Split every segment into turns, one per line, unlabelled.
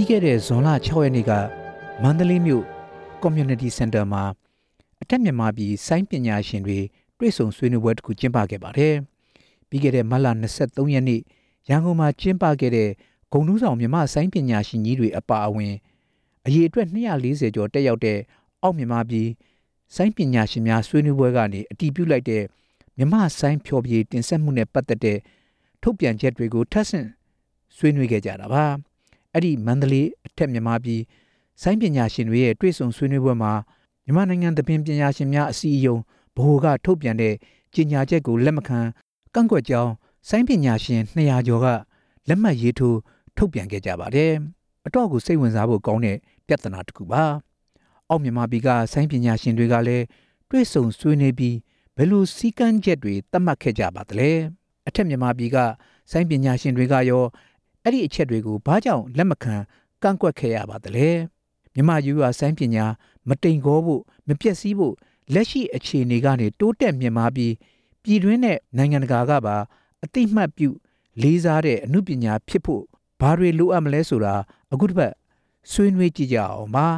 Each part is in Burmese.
ခဲ့တဲ့ဇွန်လ6ရက်နေ့ကမန္တလေးမြို့ Community Center မှာအထက်မြန်မာပြည်ဆိုင်းပညာရှင်တွေတွေ့ဆုံဆွေးနွေးပွဲတစ်ခုကျင်းပခဲ့ပါတယ်။ပြီးခဲ့တဲ့မတ်လ23ရက်နေ့ရန်ကုန်မှာကျင်းပခဲ့တဲ့ဂုဏ်ထူးဆောင်မြန်မာဆိုင်းပညာရှင်ကြီးတွေအပါအဝင်အရေအတွက်240ကျော်တက်ရောက်တဲ့အောက်မြန်မာပြည်ဆိုင်းပညာရှင်များဆွေးနွေးပွဲကနေအတည်ပြုလိုက်တဲ့မြန်မာဆိုင်းဖျော်ဖြေတင်ဆက်မှုနဲ့ပတ်သက်တဲ့ထုတ်ပြန်ချက်တွေကိုထပ်ဆင့်ဆွေးနွေးခဲ့ကြတာပါ။အဲ့ဒီမန္တလေးအထက်မြန်မာပြည်ဆိုင်းပညာရှင်တွေရဲ့တွေ့ဆုံဆွေးနွေးပွဲမှာမြန်မာနိုင်ငံသဘင်ပညာရှင်များအစည်းအရုံးဗဟိုကထုတ်ပြန်တဲ့ကြေညာချက်ကိုလက်မခံကန့်ကွက်ကြောင်းဆိုင်းပညာရှင်200ကျော်ကလက်မှတ်ရေးထိုးထုတ်ပြန်ခဲ့ကြပါတယ်။အတော့ကိုစိတ်ဝင်စားဖို့ကောင်းတဲ့ပြဿနာတစ်ခုပါ။အောက်မြန်မာပြည်ကဆိုင်းပညာရှင်တွေကလည်းတွေ့ဆုံဆွေးနွေးပြီးဘယ်လိုစည်းကမ်းချက်တွေသတ်မှတ်ခဲ့ကြပါသလဲ။အထက်မြန်မာပြည်ကဆိုင်းပညာရှင်တွေကရောအဲ့ဒီအချက်တွေကိုဘာကြောင့်လက်မခံကန့်ကွက်ခဲ့ရပါသလဲ။မြန်မာယူရဆိုင်းပညာမတိမ်ကောဖို့မပျက်စီးဖို့လက်ရှိအခြေအနေကနေတိုးတက်မြင့်မားပြီးပြည်တွင်းနဲ့နိုင်ငံတကာကပါအသိမှတ်ပြုလေးစားတဲ့အမှုပညာဖြစ်ဖို့ဘာတွေလိုအပ်မလဲဆိုတာအခုတစ်ပတ်ဆွေးနွေးကြည့်ကြအောင်ပါ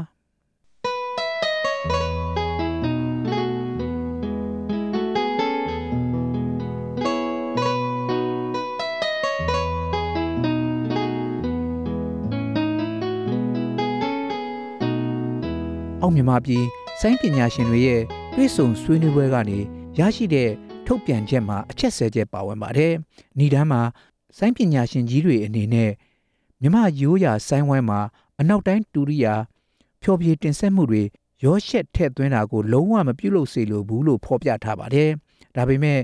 အောင်မြန်မာပြည်ဆိုင်းပညာရှင်တွေရဲ့တွေ့ဆုံဆွေးနွေးပွဲကနေရရှိတဲ့ထုတ်ပြန်ချက်မှာအချက်10ချက်ပါဝင်ပါတယ်။ဏ္ဍာန်မှာဆိုင်းပညာရှင်ကြီးတွေအနေနဲ့မြန်မာရိုးရာဆိုင်းဝိုင်းမှာအနောက်တိုင်းတူရိယာဖျော်ဖြေတင်ဆက်မှုတွေရောရှက်ထည့်သွင်းတာကိုလုံးဝမပြုလုပ်စေလိုဘူးလို့ဖော်ပြထားပါတယ်။ဒါပေမဲ့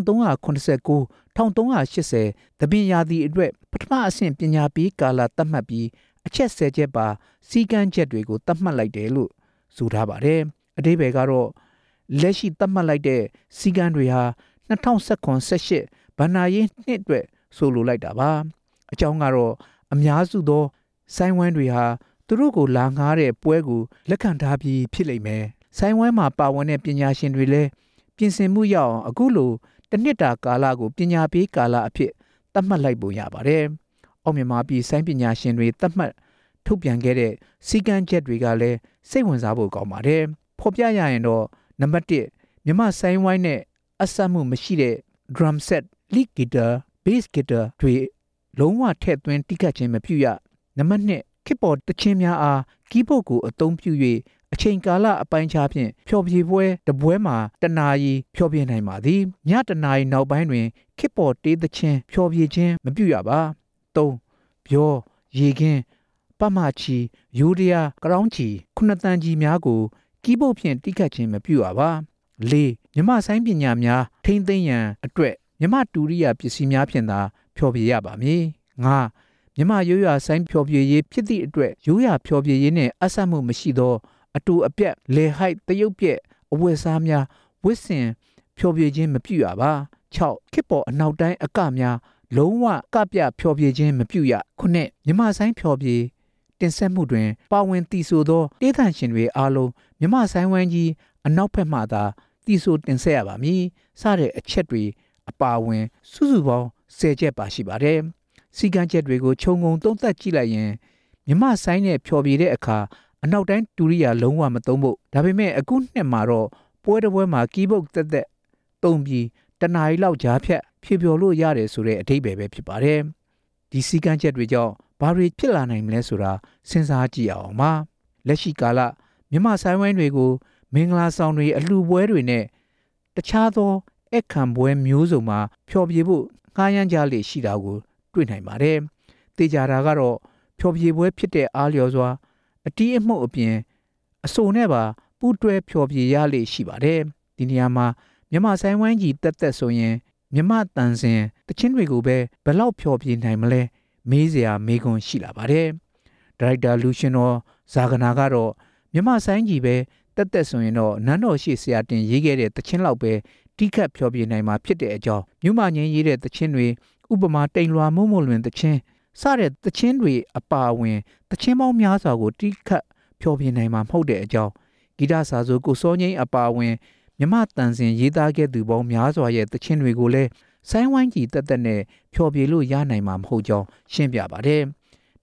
1389 1380သဘင်ရာသီအတွက်ပထမအဆင့်ပညာပေးကာလသတ်မှတ်ပြီးအချက်10ချက်ပါစီကံချက်တွေကိုသတ်မှတ်လိုက်တယ်လို့ဆိုထားပါတယ်။အဓိပ္ပာယ်ကတော့လက်ရှိသတ်မှတ်လိုက်တဲ့စီကံတွေဟာ2019-18ဘဏ္ဍာရေးနှစ်အတွက်ဆိုလိုလိုက်တာပါ။အကြောင်းကတော့အများစုသောဆိုင်းဝိုင်းတွေဟာသူတို့ကိုလာငှားတဲ့ပွဲကိုလက်ခံထားပြီးဖြစ်လိမ့်မယ်။ဆိုင်းဝိုင်းမှာပါဝင်တဲ့ပညာရှင်တွေလည်းပြင်ဆင်မှုရအောင်အခုလိုတစ်နှစ်တာကာလကိုပညာပေးကာလအဖြစ်သတ်မှတ်လိုက်ပုံရပါတယ်။အောက်မြန်မာပြည်ဆိုင်းပညာရှင်တွေသတ်မှတ်ထုတ်ပြန်ခဲ့တဲ့စီကံချက်တွေကလည်းစိတ်ဝင်စားဖို့ကောင်းပါတယ်။ဖော်ပြရရင်တော့နံပါတ်1မြန်မာဆိုင်းဝိုင်းနဲ့အဆက်မှုမရှိတဲ့ drum set, lead guitar, bass guitar တွေလုံးဝထည့်သွင်းတိကျခြင်းမပြုရနံပါတ်2ခေတ်ပေါ်တခြင်းများအားကီးဘုတ်ကိုအသုံးပြု၍အချိန်ကာလအပိုင်းခြားဖြင့်ဖျော်ဖြေပွဲတပွဲမှာတနာရီဖျော်ဖြေနိုင်ပါသည်ညတနာရီနောက်ပိုင်းတွင်ခေတ်ပေါ်တေးသခြင်းဖျော်ဖြေခြင်းမပြုရပါ3ပြောရေခင်းပမချီယူရီးယားကရောင်းချီခုနှစ်တန်ကြီးများကိုကီးဘုတ်ဖြင့်တိကျခြင်းမပြုရပါ4မြမဆိုင်းပညာများထိမ့်သိမ်းရန်အတွက်မြမတူရိယာပစ္စည်းများဖြင့်သာဖျော်ဖြေရပါမည်5မြမရိုးရာဆိုင်းဖျော်ဖြေရေးဖြစ်သည့်အတွက်ရိုးရာဖျော်ဖြေရေးနှင့်အဆက်မှုမရှိသောအတူအပြတ်လေဟိုက်တရုတ်ပြက်အဝတ်စားများဝတ်ဆင်ဖျော်ဖြေခြင်းမပြုရပါ6ခေတ်ပေါ်အနောက်တိုင်းအကများလုံးဝကပြဖျော်ဖြေခြင်းမပြုရ9မြမဆိုင်းဖျော်ဖြေတင်ဆက်မှုတွင်ပါဝင်တည်ဆိုသောတေးသံရှင်တွေအားလုံးမြမဆိုင်းဝိုင်းကြီးအနောက်ဘက်မှသာတည်ဆိုတင်ဆက်ရပါမည်စတဲ့အချက်တွေအပါဝင်စုစုပေါင်း10ချက်ပါရှိပါတယ်စီကံချက်တွေကိုခြုံငုံသုံးသပ်ကြည့်လိုက်ရင်မြမဆိုင်းနဲ့ဖျော်ဖြေတဲ့အခါအနောက်တိုင်းတူရိယာလုံးဝမသုံးဖို့ဒါပေမဲ့အခုနှစ်မှာတော့ပွဲတစ်ပွဲမှာကီးဘုတ်တက်တက်သုံးပြီးတနားရီလောက်ကြားဖြတ်ဖြေဖျော်လို့ရတယ်ဆိုတဲ့အဓိပ္ပာယ်ပဲဖြစ်ပါတယ်ဒီစီကံချက်တွေကြောင့်ဘာတွေဖြစ်လာနိုင်မလဲဆိုတာစဉ်းစားကြည့်အောင်ပါလက်ရှိကာလမြမဆိုင်းဝိုင်းတွေကိုမင်္ဂလာဆောင်တွေအလှူပွဲတွေနဲ့တခြားသောအခမ်းပွဲမျိုးစုံမှာဖျော်ဖြေဖို့ငှားရမ်းကြလေရှိတာကိုတွေ့နိုင်ပါတယ်။တေချာတာကတော့ဖျော်ဖြေပွဲဖြစ်တဲ့အားလျော်စွာအတီးအမှုတ်အပြင်အဆိုနဲ့ပါပူးတွဲဖျော်ဖြေရလေရှိပါတယ်။ဒီနေရာမှာမြမဆိုင်ဝိုင်းကြီးတက်တက်ဆိုရင်မြမတန်စင်တချင်းတွေကိုပဲဘယ်လောက်ဖျော်ဖြေနိုင်မလဲမေးစရာမေးခွန်းရှိလာပါတယ်။ဒါရိုက်တာလူရှင်တော်ဇာဂနာကတော့မြမဆိုင်ကြီးပဲတက်တက်ဆိုရင်တော့နန်းတော်ရှိဆရာတင်ရေးခဲ့တဲ့တချင်းလောက်ပဲတိခတ်ဖျော်ဖြေနိုင်မှာဖြစ်တဲ့အကြောင်းမြို့မငင်းရေးတဲ့တချင်းတွေဥပမာတိမ်လွာမုံမလွင်တချင်းစတဲ့တချင်းတွေအပါအဝင်တချင်းပေါင်းများစွာကိုတိခတ်ဖျော်ဖြေနိုင်မှာမဟုတ်တဲ့အကြောင်းဂီတစာဆိုကိုစောငိမ့်အပါအဝင်မြမတန်စင်ရေးသားခဲ့သူပေါင်းများစွာရဲ့တချင်းတွေကိုလည်းဆိုင်းဝိုင်းကြီးတက်တက်နဲ့ဖျော်ဖြေလို့ရနိုင်မှာမဟုတ်ကြောင်းရှင်းပြပါတယ်။တ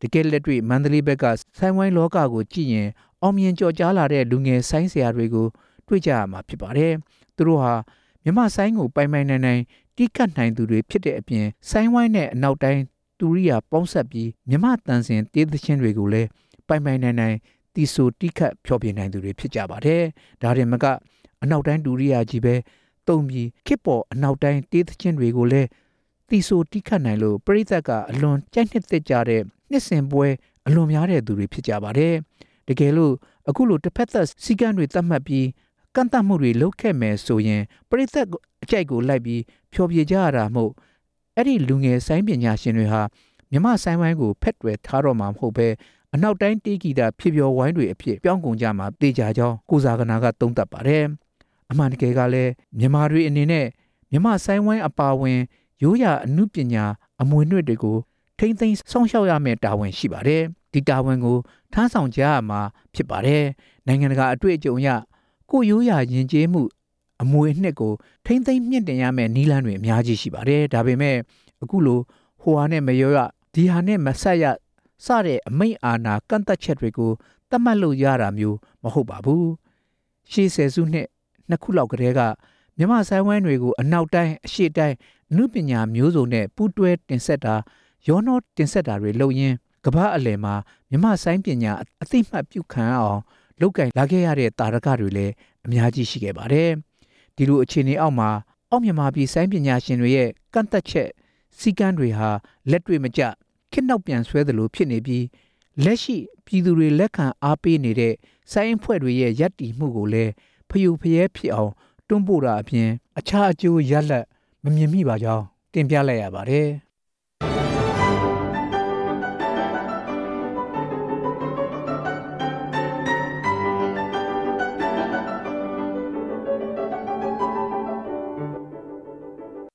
ကယ်လက်တွေ့မန္တလေးဘက်ကဆိုင်းဝိုင်းလောကကိုကြည့်ရင်အောင်မြင်ကြော်ကြားလာတဲ့လူငယ်ဆိုင်းဆရာတွေကိုတွေ့ကြရမှာဖြစ်ပါတယ်။သူတို့ဟာမြမဆိုင်းကိုပိုင်ပိုင်နိုင်နိုင်တီးကပ်နိုင်သူတွေဖြစ်တဲ့အပြင်ဆိုင်းဝိုင်းနဲ့အနောက်တိုင်းတူရိယာပေါင်းဆက်ပြီးမြမတန်စင်တေးသချင်းတွေကိုလည်းပိုင်ပိုင်နိုင်နိုင်တီဆိုတီးခတ်ဖျော်ပြနိုင်သူတွေဖြစ်ကြပါတယ်။ဒါရင်မကအနောက်တိုင်းတူရိယာကြီးပဲတုံပြီးခစ်ပေါ်အနောက်တိုင်းတေးသချင်းတွေကိုလည်းတီဆိုတီးခတ်နိုင်လို့ပရိသတ်ကအလွန်ကြိုက်နှစ်သက်ကြတဲ့နှစ်စဉ်ပွဲအလွန်များတဲ့သူတွေဖြစ်ကြပါတယ်။တကယ်လို့အခုလိုတစ်ဖက်သက်စီကံတွေတတ်မှတ်ပြီးကန့်သတ်မှုတွေလုပ်ခဲ့မယ်ဆိုရင်ပရိသတ်အကြိုက်ကိုလိုက်ပြီးဖျော်ပြကြရတာမို့အဲ့ဒီလူငယ်ဆိုင်းပညာရှင်တွေဟာမြမဆိုင်းဝိုင်းကိုဖက်တွယ်ထားတော့မှာမဟုတ်ပဲအနောက်တိုင်းတေးဂီတဖြစ်ပျော်ဝိုင်းတွေအဖြစ်ပြောင်းကုန်ကြမှာတေချာကြောင်းကိုဇာကနာကသုံးသပ်ပါတယ်။အမှန်တကယ်ကလည်းမြန်မာတွေအနေနဲ့မြမဆိုင်းဝိုင်းအပါဝင်ရိုးရာအမှုပညာအမွေအနှစ်တွေကိုထိမ့်သိမ်းစောင့်ရှောက်ရမယ့်တာဝန်ရှိပါတယ်။ဒီတာဝန်ကိုထမ်းဆောင်ကြရမှာဖြစ်ပါတယ်။နိုင်ငံတကာအတွေ့အကြုံအရကိုရိုးရာယဉ်ကျေးမှုအမွေအနှစ်ကိုထိမ့်သိမ်းမြင့်တင်ရမယ့်နည်းလမ်းတွေအများကြီးရှိပါတယ်။ဒါပေမဲ့အခုလိုဟိုဟာနဲ့မရောရဒီဟာနဲ့မဆက်ရစတဲ့အမိန့်အာဏာကန့်သက်ချက်တွေကိုသတ်မှတ်လို့ရတာမျိုးမဟုတ်ပါဘူး။ရှေ့ဆယ်စုနှစ်ခုလောက်ကတည်းကမြမဆိုင်ဝိုင်းတွေကိုအနောက်တိုင်းအရှေ့တိုင်းအမှုပညာမျိုးစုံနဲ့ပူးတွဲတင်ဆက်တာရောနှောတင်ဆက်တာတွေလုပ်ရင်းကမ္ဘာအလယ်မှာမြမဆိုင်ပညာအသိမှတ်ပြုခံအောင်လောက်ကင်လာခဲ့ရတဲ့တာရကတွေလည်းအများကြီးရှိခဲ့ပါတယ်။ဒီလိုအခြေအနေအောက်မှာအောက်မြန်မာပြည်ဆိုင်ပညာရှင်တွေရဲ့ကန့်သက်ချက်စီကံတွေဟာလက်တွေ့မကျခေတ်နောက်ပြန်ဆွဲသလိုဖြစ်နေပြီးလက်ရှိပြည်သူတွေလက်ခံအားပေးနေတဲ့စိုင်းအဖွဲ့တွေရဲ့ယက်တီမှုကိုလည်းဖျူဖျဲဖြစ်အောင်တွန်းပို့တာအပြင်အခြားအကျိုးရလဒ်မမြင်မိပါကြောင်းတင်ပြလိုက်ရပါတယ်။